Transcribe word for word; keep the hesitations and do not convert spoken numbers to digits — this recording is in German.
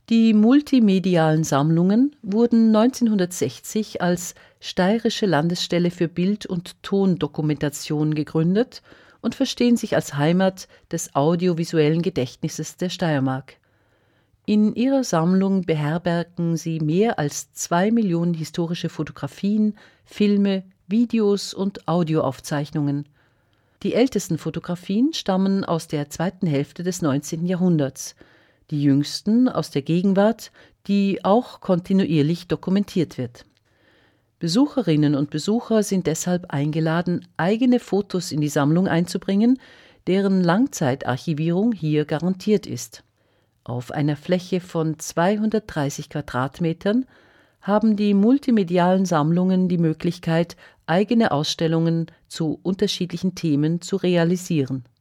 Die multimedialen Sammlungen wurden neunzehnhundertsechzig als Steirische Landesstelle für Bild- und Tondokumentation gegründet und verstehen sich als Heimat des audiovisuellen Gedächtnisses der Steiermark. In ihrer Sammlung beherbergen sie mehr als zwei Millionen historische Fotografien, Filme, Videos und Audioaufzeichnungen. Die ältesten Fotografien stammen aus der zweiten Hälfte des neunzehnten Jahrhunderts, die jüngsten aus der Gegenwart, die auch kontinuierlich dokumentiert wird. Besucherinnen und Besucher sind deshalb eingeladen, eigene Fotos in die Sammlung einzubringen, deren Langzeitarchivierung hier garantiert ist. Auf einer Fläche von zweihundertdreißig Quadratmetern haben die multimedialen Sammlungen die Möglichkeit, eigene Ausstellungen zu unterschiedlichen Themen zu realisieren.